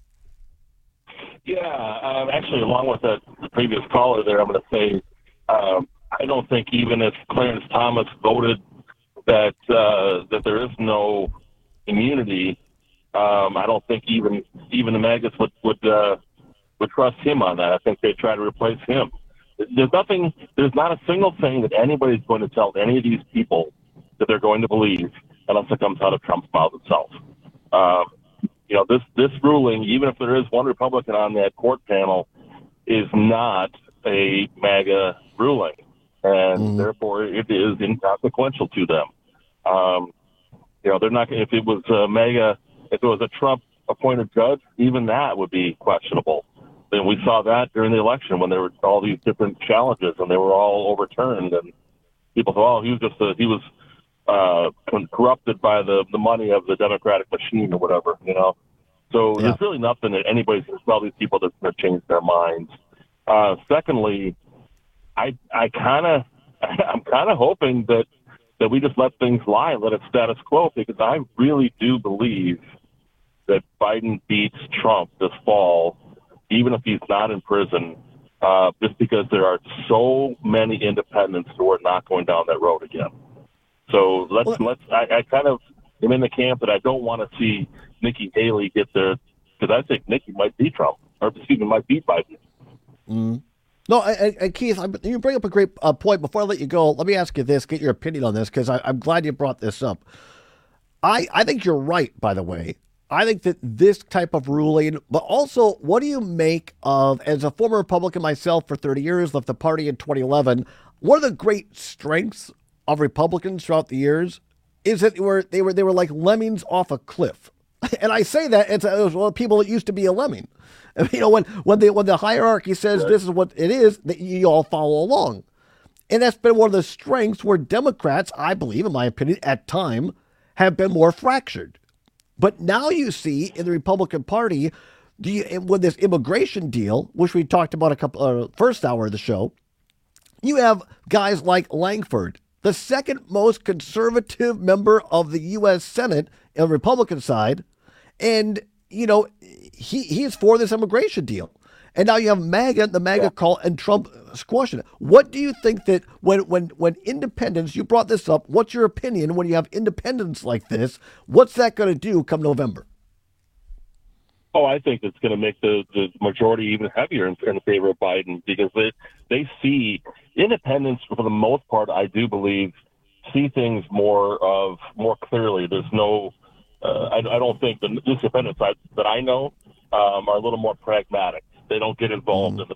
Speaker 6: Yeah, actually, along with the previous caller there, I'm going to say I don't think even if Clarence Thomas voted that there is no immunity, I don't think even the MAGAs would trust him on that. I think they try to replace him. There's not a single thing that anybody's going to tell any of these people that they're going to believe unless it comes out of Trump's mouth itself. This ruling, even if there is one Republican on that court panel, is not a MAGA ruling, and therefore it is inconsequential to them. They're not. If it was MAGA. If it was a Trump-appointed judge, even that would be questionable. And we saw that during the election when there were all these different challenges and they were all overturned. And people thought, he was corrupted by the money of the Democratic machine or whatever, So there's really nothing that anybody's going to tell these people that's going to change their minds. Secondly, I'm kind of hoping that we just let things lie and let it status quo, because I really do believe that Biden beats Trump this fall, even if he's not in prison, just because there are so many independents who are not going down that road again. So I kind of am in the camp that I don't want to see Nikki Haley get there, because I think Nikki might beat Trump, or might beat Biden.
Speaker 13: No, and Keith, you bring up a great point. Before I let you go, let me ask you this, get your opinion on this, because I'm glad you brought this up. I think you're right, by the way. I think that this type of ruling, but also, what do you make of, as a former Republican myself for 30 years, left the party in 2011, one of the great strengths of Republicans throughout the years is that they were like lemmings off a cliff. And I say that it was people that used to be a lemming. You know, when the hierarchy says this is what it is, that you all follow along. And that's been one of the strengths where Democrats, I believe, in my opinion, at time, have been more fractured. But now you see in the Republican Party, with this immigration deal, which we talked about first hour of the show, you have guys like Langford, the second most conservative member of the U.S. Senate on the Republican side, and you know he is for this immigration deal. And now you have the MAGA call, and Trump squashing it. What do you think that when independents, you brought this up, what's your opinion when you have independents like this? What's that going to do come November?
Speaker 6: Oh, I think it's going to make the majority even heavier in favor of Biden, because they see independents, for the most part, I do believe, see things more clearly. There's no, I don't think the independents that I know are a little more pragmatic. They don't get involved in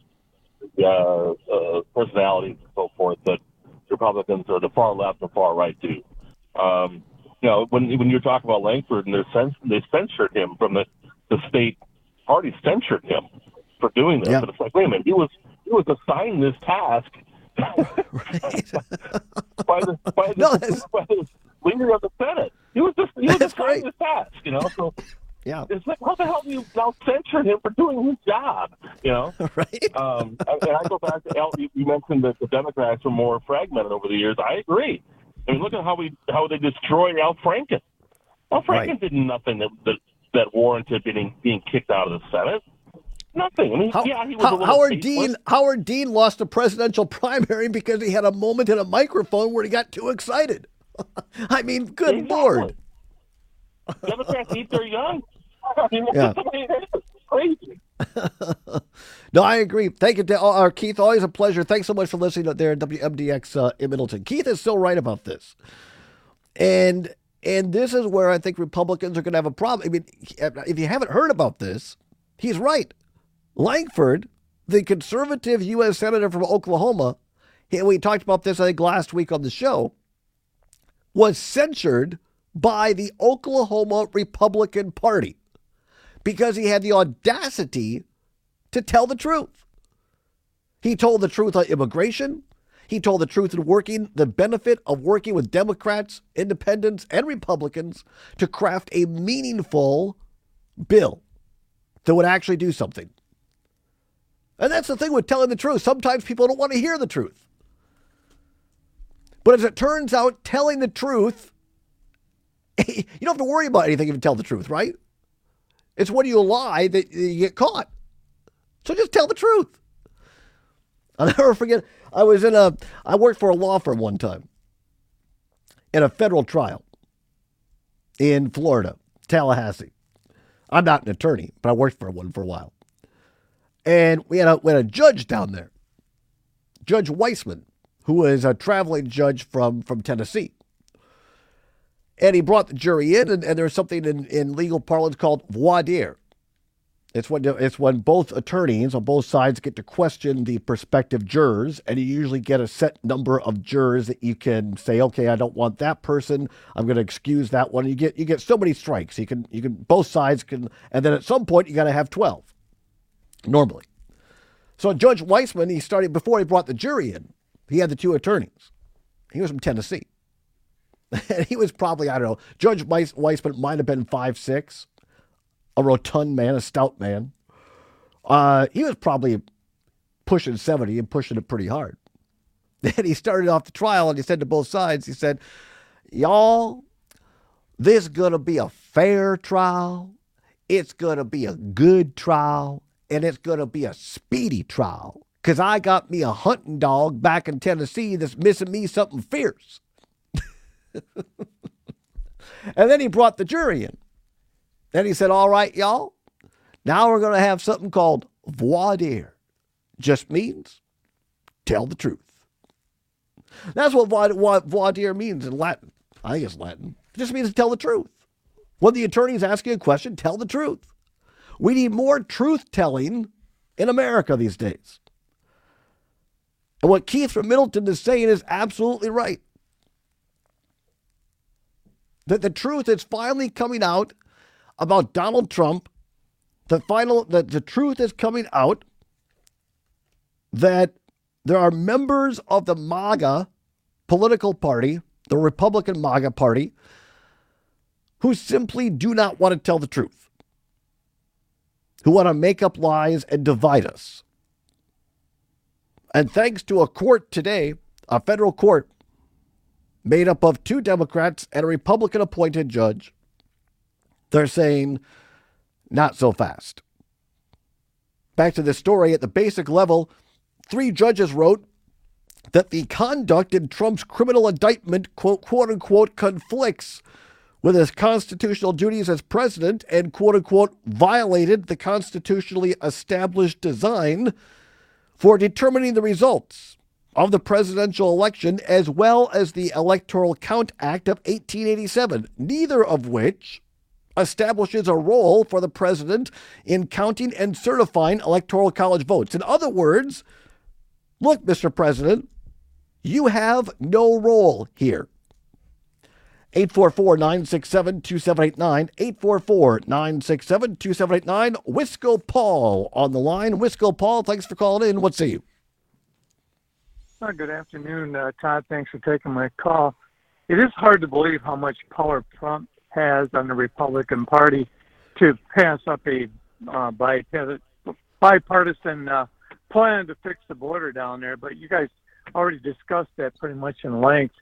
Speaker 6: the personalities and so forth that Republicans or the far left or far right do. You know, when you talk about Langford and they censured him from the state party, censured him for doing this. But it's like, wait a minute, he was assigned this task by the leader of the Senate. He was assigned this task, you know. So yeah, it's like, how the hell do you now censure him for doing his job? You know, right? And I go back to Al. You mentioned that the Democrats were more fragmented over the years. I agree. I mean, look at how they destroyed Al Franken. Al Franken did nothing that warranted being kicked out of the Senate. Nothing. I mean, he was
Speaker 13: Howard Dean lost a presidential primary because he had a moment in a microphone where he got too excited. I mean, good Lord.
Speaker 6: Democrats eat their young. I mean, it's crazy.
Speaker 13: No, I agree. Thank you, Keith. Always a pleasure. Thanks so much for listening there at WMDX in Middleton. Keith is so right about this. And this is where I think Republicans are going to have a problem. I mean, if you haven't heard about this, he's right. Langford, the conservative U.S. Senator from Oklahoma, we talked about this, I think, last week on the show, was censured by the Oklahoma Republican Party because he had the audacity to tell the truth. He told the truth on immigration. He told the truth in the benefit of working with Democrats, independents, and Republicans to craft a meaningful bill that would actually do something. And that's the thing with telling the truth. Sometimes people don't want to hear the truth. But as it turns out, telling the truth, you don't have to worry about anything if you tell the truth, right? It's when you lie that you get caught. So just tell the truth. I'll never forget, I worked for a law firm one time in a federal trial in Florida, Tallahassee. I'm not an attorney, but I worked for one for a while. And we had a judge down there, Judge Weissman, who is a traveling judge from Tennessee. And he brought the jury in, and there's something in legal parlance called voir dire. It's when both attorneys on both sides get to question the prospective jurors, and you usually get a set number of jurors that you can say, okay, I don't want that person. I'm going to excuse that one. You get so many strikes. You can both sides can, and then at some point you got to have 12 normally. So Judge Weissman, before he brought the jury in, he had the two attorneys. He was from Tennessee. And he was probably, I don't know, Judge Weissman might have been 5'6", a rotund man, a stout man. He was probably pushing 70 and pushing it pretty hard. Then he started off the trial and he said to both sides, he said, y'all, this is going to be a fair trial. It's going to be a good trial. And it's going to be a speedy trial. Because I got me a hunting dog back in Tennessee that's missing me something fierce. And then he brought the jury in. Then he said, all right, y'all, now we're going to have something called voir dire. just means tell the truth. That's what voir dire means in Latin. I think it's Latin. It just means to tell the truth. When the attorney is asking a question, tell the truth. We need more truth-telling in America these days. And what Keith from Middleton is saying is absolutely right. That the truth is finally coming out about Donald Trump. The truth is coming out that there are members of the MAGA political party, the Republican MAGA party, who simply do not want to tell the truth, who want to make up lies and divide us. And thanks to a court today, a federal court made up of 2 Democrats and a Republican-appointed judge, they're saying, not so fast. Back to this story, at the basic level, 3 judges wrote that the conduct in Trump's criminal indictment, quote-unquote, conflicts with his constitutional duties as president and, quote-unquote, violated the constitutionally established design for determining the results of the presidential election, as well as the Electoral Count Act of 1887, neither of which establishes a role for the president in counting and certifying Electoral College votes. In other words, look, Mr. President, you have no role here. 844-967-2789, 844-967-2789. Wisco Paul on the line. Wisco Paul, thanks for calling in. What say you?
Speaker 7: Good afternoon, Todd. Thanks for taking my call. It is hard to believe how much power Trump has on the Republican Party to pass up a bipartisan plan to fix the border down there, but you guys already discussed that pretty much in length.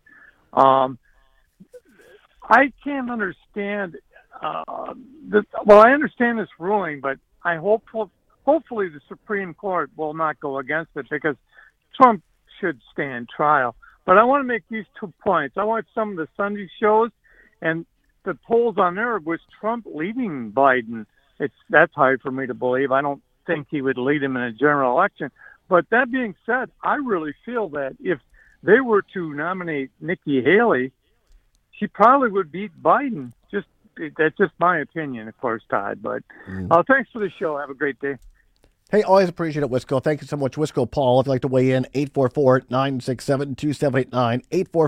Speaker 7: I can't understand. I understand this ruling, but I hopefully the Supreme Court will not go against it because Trump should stand trial. But I want to make these 2 points. I watched some of the Sunday shows, and the polls on there was Trump leading Biden. That's hard for me to believe. I don't think he would lead him in a general election. But that being said, I really feel that if they were to nominate Nikki Haley, she probably would beat Biden. That's just my opinion, of course, Todd. But thanks for the show. Have a great day.
Speaker 13: Hey, always appreciate it, Wisco. Thank you so much, Wisco Paul. If you'd like to weigh in, 844-967-2789,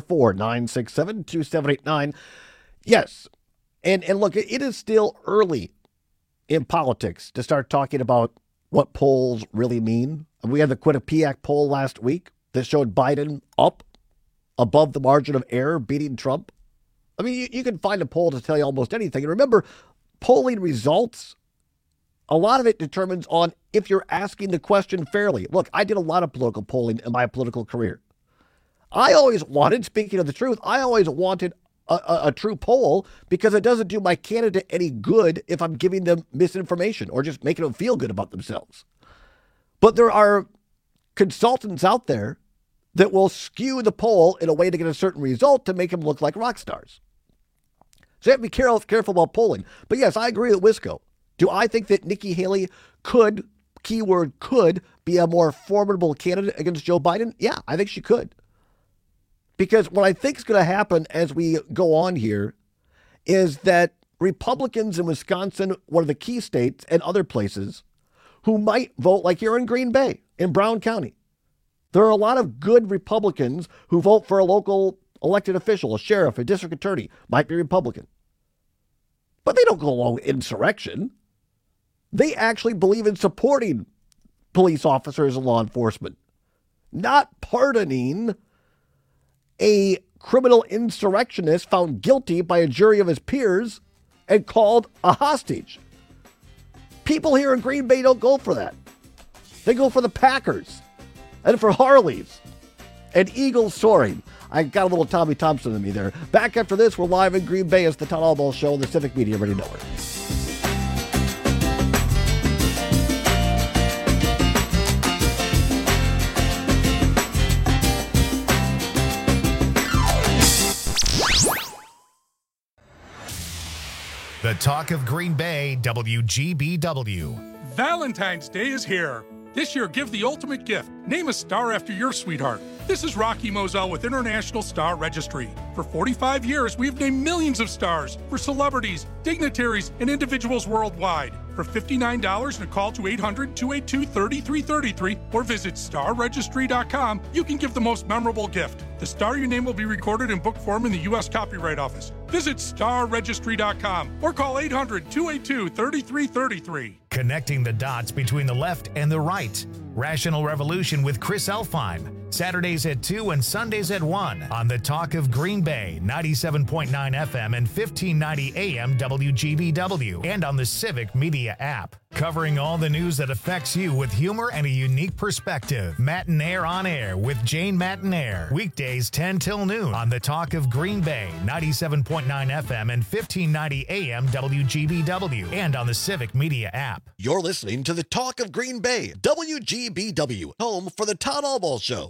Speaker 13: 844-967-2789. Yes, and look, it is still early in politics to start talking about what polls really mean. We had the Quinnipiac poll last week that showed Biden up above the margin of error, beating Trump. I mean, you can find a poll to tell you almost anything. And remember, polling results, a lot of it determines on if you're asking the question fairly. Look, I did a lot of political polling in my political career. I always wanted, speaking of the truth, I always wanted a true poll because it doesn't do my candidate any good if I'm giving them misinformation or just making them feel good about themselves. But there are consultants out there that will skew the poll in a way to get a certain result to make them look like rock stars. So you have to be careful about polling. But yes, I agree with Wisco. Do I think that Nikki Haley could, keyword could, be a more formidable candidate against Joe Biden? Yeah, I think she could. Because what I think is going to happen as we go on here is that Republicans in Wisconsin, one of the key states, and other places, who might vote like here in Green Bay, in Brown County. There are a lot of good Republicans who vote for a local elected official, a sheriff, a district attorney, might be Republican. But they don't go along with insurrection. They actually believe in supporting police officers and law enforcement, not pardoning a criminal insurrectionist found guilty by a jury of his peers and called a hostage. People here in Green Bay don't go for that. They go for the Packers and for Harleys and Eagles soaring. I got a little Tommy Thompson in me there. Back after this, we're live in Green Bay as the Todd Albaugh Show on the Civic Media Radio Network.
Speaker 1: The Talk of Green Bay, WGBW.
Speaker 8: Valentine's Day is here. This year, give the ultimate gift. Name a star after your sweetheart. This is Rocky Moselle with International Star Registry. For 45 years, we've named millions of stars for celebrities, dignitaries, and individuals worldwide. For $59 and a call to 800-282-3333 or visit starregistry.com, you can give the most memorable gift. The star you name will be recorded in book form in the U.S. Copyright Office. Visit starregistry.com or call 800-282-3333.
Speaker 1: Connecting the dots between the left and the right. Rational Revolution with Chris Elfheim. Saturdays at 2 and Sundays at 1 on the Talk of Green Bay, 97.9 FM and 1590 AM WGBW, and on the Civic Media app. Covering all the news that affects you with humor and a unique perspective. Matinaire on Air with Jane Matinaire. Weekdays 10 till noon on the Talk of Green Bay, 97.9 FM and 1590 AM WGBW, and on the Civic Media app.
Speaker 13: You're listening to the Talk of Green Bay, WGBW, home for the Todd Albaugh Show.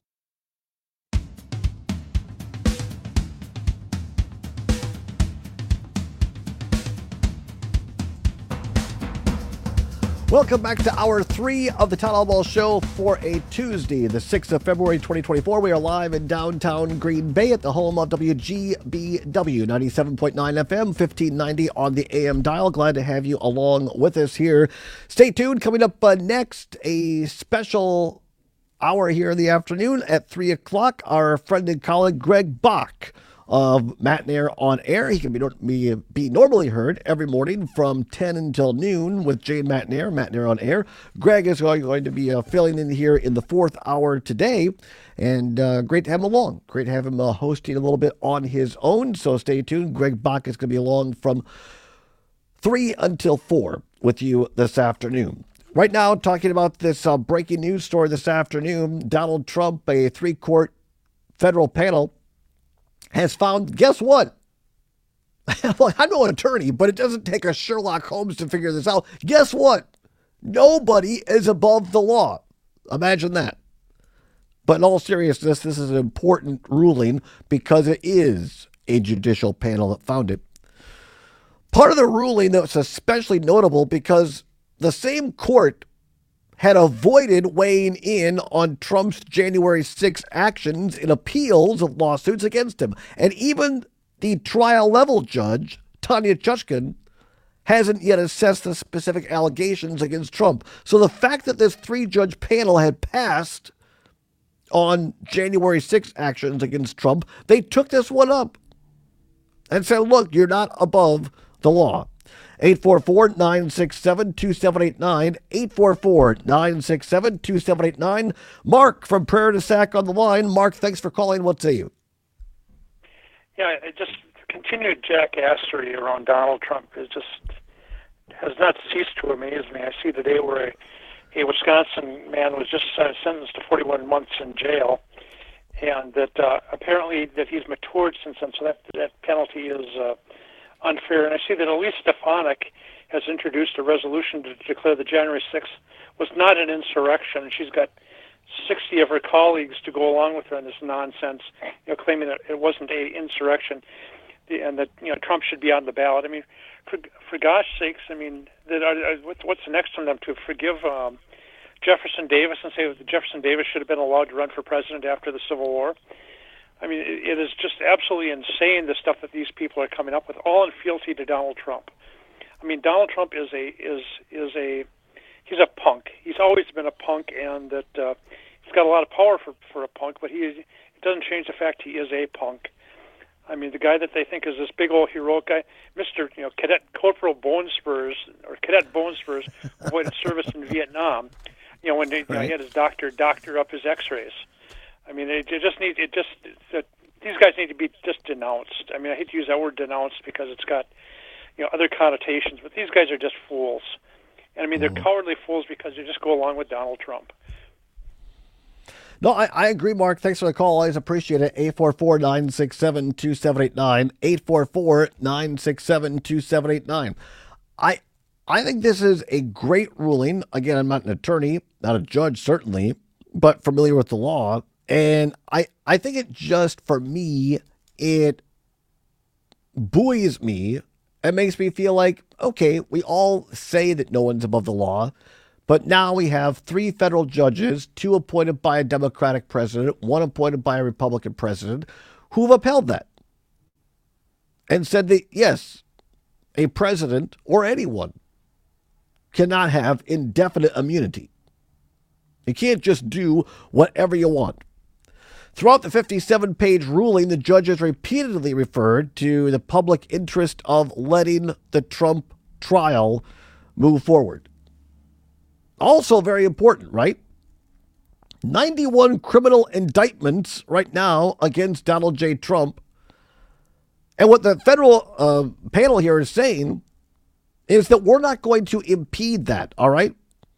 Speaker 13: Welcome back to Hour 3 of the Todd Albaugh Show for a Tuesday, the 6th of February, 2024. We are live in downtown Green Bay at the home of WGBW, 97.9 FM, 1590 on the AM dial. Glad to have you along with us here. Stay tuned. Coming up next, a special hour here in the afternoon at 3 o'clock. Our friend and colleague Greg Bach of Matinaire on Air. He can be normally heard every morning from 10 until noon with Jane Matinaire on Air. Greg is going to be filling in here in the fourth hour today, and great to have him along. Great to have him hosting a little bit on his own, so stay tuned. Greg Bach is going to be along from 3 until 4 with you this afternoon. Right now, talking about this breaking news story this afternoon, Donald Trump, a 3-court federal panel, has found, guess what? Well, I'm no attorney, but it doesn't take a Sherlock Holmes to figure this out. Guess what? Nobody is above the law. Imagine that. But in all seriousness, this is an important ruling because it is a judicial panel that found it. Part of the ruling that's especially notable because the same court had avoided weighing in on Trump's January 6 actions in appeals of lawsuits against him. And even the trial-level judge, Tanya Chutkan, hasn't yet assessed the specific allegations against Trump. So the fact that this 3-judge panel had passed on January 6 actions against Trump, they took this one up and said, look, you're not above the law. 844-967-2789, 844-967-2789. Mark from Prairie du Sac on the line. Mark, thanks for calling. What say you?
Speaker 9: Yeah, it just continued jackassery around Donald Trump has not ceased to amaze me. I see today where a Wisconsin man was just sentenced to 41 months in jail, and that apparently that he's matured since then, so that penalty is unfair. And I see that Elise Stefanik has introduced a resolution to declare the January 6th was not an insurrection. She's got 60 of her colleagues to go along with her in this nonsense, claiming that it wasn't an insurrection and that Trump should be on the ballot. I mean, for gosh sakes, I mean, what's next on them to forgive Jefferson Davis and say that Jefferson Davis should have been allowed to run for president after the Civil War? I mean, it is just absolutely insane, the stuff that these people are coming up with, all in fealty to Donald Trump. I mean, Donald Trump he's a punk. He's always been a punk, and that he's got a lot of power for a punk, but it doesn't change the fact he is a punk. I mean, the guy that they think is this big old heroic guy, Mr. Cadet Corporal Bone Spurs, or Cadet Bone Spurs, avoided service in Vietnam. When he had his doctor up his X-rays. I mean, these guys need to be just denounced. I mean, I hate to use that word denounced because it's got, other connotations, but these guys are just fools. And I mean, they're cowardly fools because they just go along with Donald Trump.
Speaker 13: No, I agree, Mark. Thanks for the call. Always appreciate it. 844-967-2789. 844-967-2789. I think this is a great ruling. Again, I'm not an attorney, not a judge, certainly, but familiar with the law. And I think it just, for me, it buoys me. It makes me feel like, okay, we all say that no one's above the law, But now we have 3 federal judges, 2 appointed by a Democratic president, 1 appointed by a Republican president, who've upheld that and said that, yes, a president or anyone cannot have indefinite immunity. You can't just do whatever you want. Throughout the 57-page ruling, the judges repeatedly referred to the public interest of letting the Trump trial move forward. Also very important, right? 91 criminal indictments right now against Donald J. Trump. And what the federal panel here is saying is that we're not going to impede that, all right?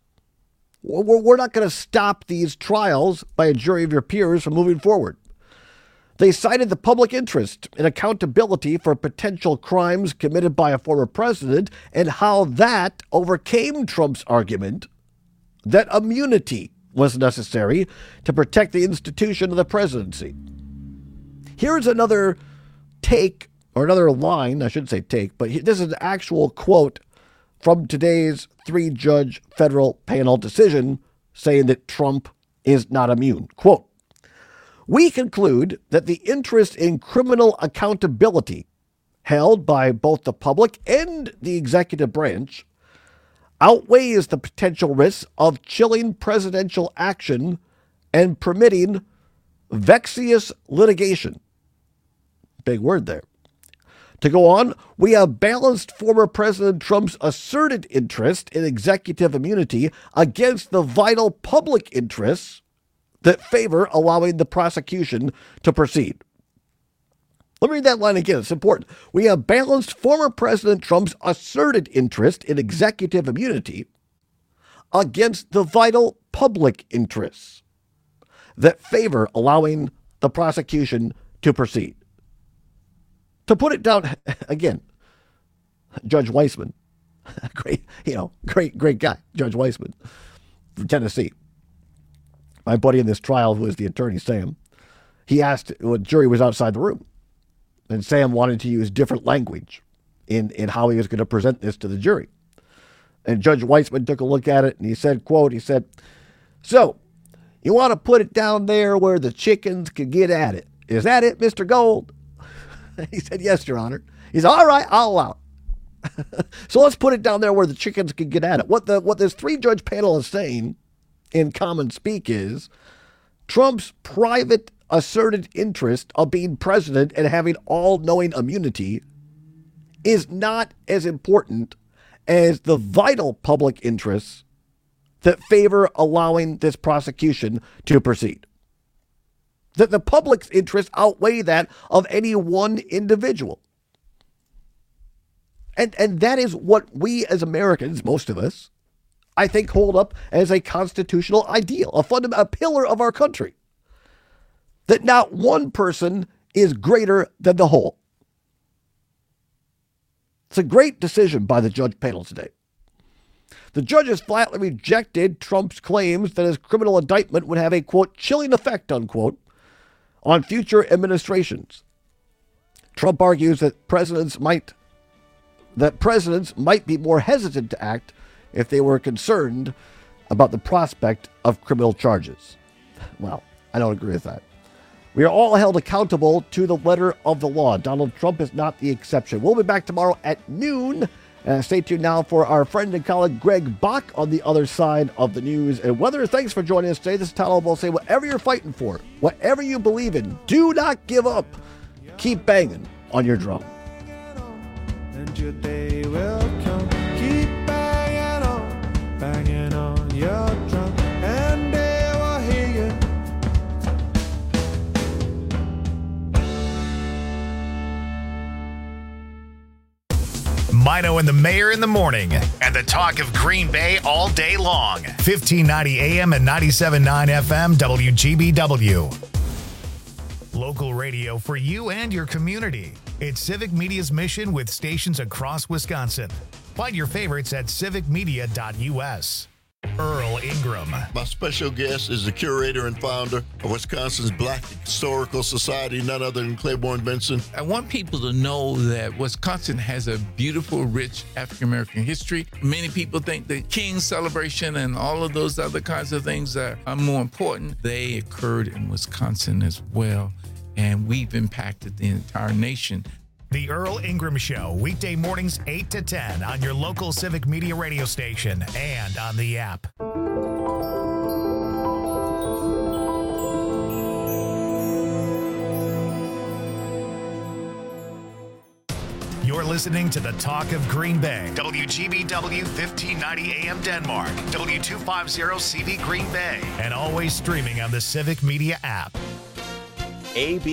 Speaker 13: We're not going to stop these trials by a jury of your peers from moving forward. They cited the public interest in accountability for potential crimes committed by a former president and how that overcame Trump's argument that immunity was necessary to protect the institution of the presidency. Here's another take, or another line, I shouldn't say take, but this is an actual quote from today's 3-judge federal panel decision saying that Trump is not immune. Quote, "We conclude that the interest in criminal accountability held by both the public and the executive branch outweighs the potential risks of chilling presidential action and permitting vexatious litigation." Big word there. To go on, we have balanced former President Trump's asserted interest in executive immunity against the vital public interests that favor allowing the prosecution to proceed. Let me read that line again. It's important. We have balanced former President Trump's asserted interest in executive immunity against the vital public interests that favor allowing the prosecution to proceed. To put it down again, Judge Weissman, great guy, Judge Weissman from Tennessee. My buddy in this trial, who is the attorney, Sam, he asked when the jury was outside the room, and Sam wanted to use different language in how he was going to present this to the jury. And Judge Weissman took a look at it and he said, quote, he said, "So, you want to put it down there where the chickens could get at it. Is that it, Mr. Gold?" He said, "Yes, Your Honor." He said, "All right, I'll allow it." So let's put it down there where the chickens can get at it. What this 3-judge panel is saying in common speak is Trump's private asserted interest of being president and having all-knowing immunity is not as important as the vital public interests that favor allowing this prosecution to proceed. That the public's interests outweigh that of any one individual. And that is what we as Americans, most of us, I think hold up as a constitutional ideal, a pillar of our country. That not one person is greater than the whole. It's a great decision by the judge panel today. The judges flatly rejected Trump's claims that his criminal indictment would have a, quote, chilling effect, unquote, on future administrations. Trump argues that presidents might be more hesitant to act if they were concerned about the prospect of criminal charges. Well, I don't agree with that. We are all held accountable to the letter of the law. Donald Trump is not the exception. We'll be back tomorrow at noon. Stay tuned now for our friend and colleague Greg Bach on the other side of the news and weather. Thanks for joining us today. This is Tom Albo saying, whatever you're fighting for, whatever you believe in, do not give up. Keep banging on your drum.
Speaker 24: And your day will come. Keep banging on your drum, and they will hear you.
Speaker 1: Mino and the Mayor in the morning, and the talk of Green Bay all day long. 1590 AM and 97.9 FM WGBW. Local radio for you and your community. It's Civic Media's mission with stations across Wisconsin. Find your favorites at civicmedia.us. Earl Ingram.
Speaker 12: My special guest is the curator and founder of Wisconsin's Black Historical Society, none other than Claiborne Benson.
Speaker 14: I want people to know that Wisconsin has a beautiful, rich African-American history. Many people think the King celebration and all of those other kinds of things are more important. They occurred in Wisconsin as well, and we've impacted the entire nation.
Speaker 1: The Earl Ingram Show, weekday mornings 8 to 10 on your local Civic Media radio station and on the app. You're listening to the Talk of Green Bay. WGBW 1590 AM Denmark, W250 CV Green Bay, and always streaming on the Civic Media app.
Speaker 15: AB